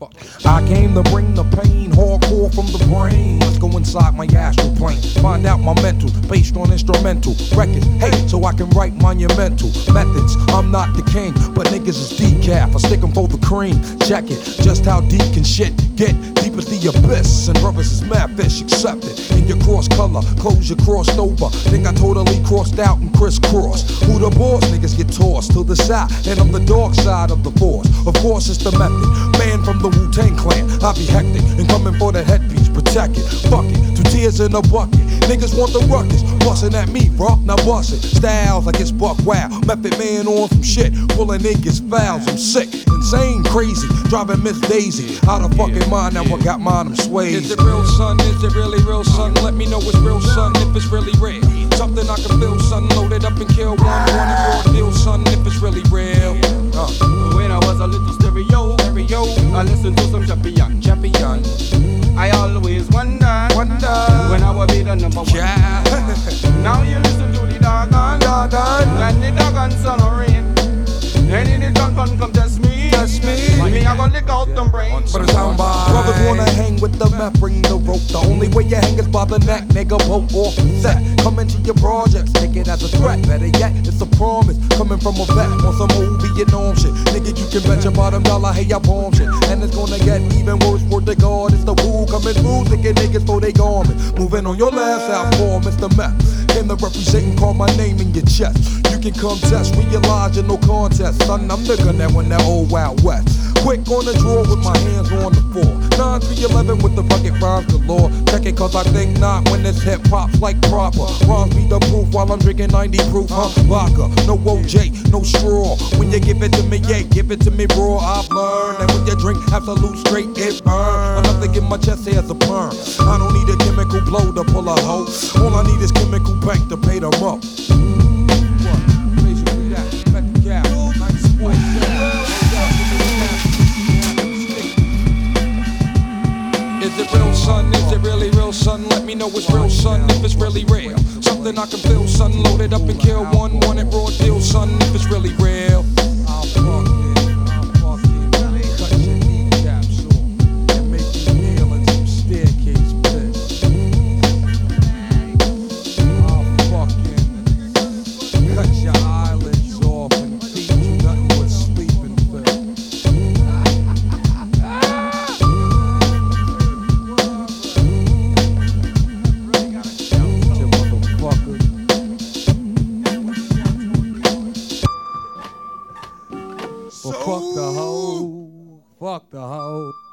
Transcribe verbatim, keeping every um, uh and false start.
I came to bring the pain, hardcore from the brain. Let's go inside my astral plane, find out my mental, based on instrumental records. Hey, so I can write monumental methods. I'm not the king, but niggas is decaf. I stick 'em for the cream. Check it, just how deep can shit get? Deep as the abyss, and brothers is mad fish. Accept it in your cross color, clothes you crossed over. Think I totally crossed out and crisscrossed. Who the boss? Niggas get tossed to the side, and I'm the dark side of the force. Of course, it's the method. Man from the Wu-Tang Clan, I be hectic and coming for the headpiece. Protect it, fuck it, two tears in a bucket. Niggas want the ruckus, bustin' at me, bro. Now bust it. Styles like it's buck wow. Method man on some shit, pulling niggas fouls. I'm sick, insane, crazy, driving Miss Daisy out of fucking mind. Now I got mine, I'm swayed. Is it real, son? Is it really real, son? Let me know it's real, son, if it's really real. Something I can feel, son. Loaded up and kill one, one and raw deal, son, if it's really real. Uh. When I was a little stereo, stereo, I listened to some champion, champion. I always wonder, wonder when I will be the number one. Yeah. Now you listen to the doggone, doggone, and the doggone son of rain. And in the gun fun come test me, test me. Me I gonna lick out them brains. But it's sound by. Brothers wanna hang with the meth, bring the rope. The only way you hang is by the neck, nigga. Boat off set. Come into your projects, take it as a threat. Better yet, it's a promise coming from a vet on some old Vietnam shit. Nigga, you can bet your bottom dollar, hey, I bomb shit. And it's gonna get even worse for the God. It's the woo coming through, thinking niggas for they garment. Moving on your last out for Mister Meth. Came to represent and call my name in your chest. You can come test, realize you're no contest. Son, I'm the gun that won that old Wild West. Quick on the draw with my hands on the floor. nine three eleven with the bucket rhymes galore. Check it cause I think not when this hip hop's like proper. Rhymes be the proof while I'm drinking ninety proof, huh? Vodka, no O J, no straw. When you give it to me, yeah, give it to me raw. I've learned that when you drink absolute straight, it burn. Enough to get my chest hair as a perm. I don't need a chemical blow to pull a hoe. All I need is chemical bank to pay them up. Is it real, son? Is it really real, son? Let me know it's real, son, if it's really real. Something I can feel, son. Loaded up and kill one, one and raw deal, son, if it's really real. I'll fuck it, I'll fuck it. Cut your kneecaps off and make you kneel in some staircase pits. I'll fucking cut your eyelids off and feed you nothing but sleeping pills. Well, fuck the hoe, fuck the hoe.